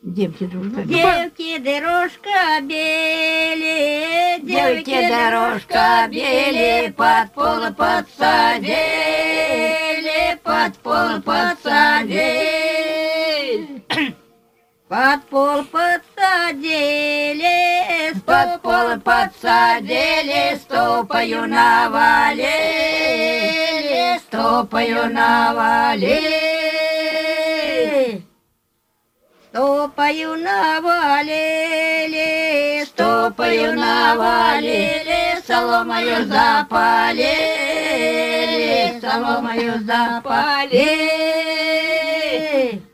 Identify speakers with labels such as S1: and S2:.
S1: Девки дружно.
S2: Девки дорожка бели,
S1: Девки дорожка бели, под пол подсадили, под пол подсадили.
S2: под пол подсадили,
S1: Под пол подсадили, стопою навалили, стопою навалили.
S2: стопою навалили,
S1: Стопою навалили, соломою запалили, соломою запалили.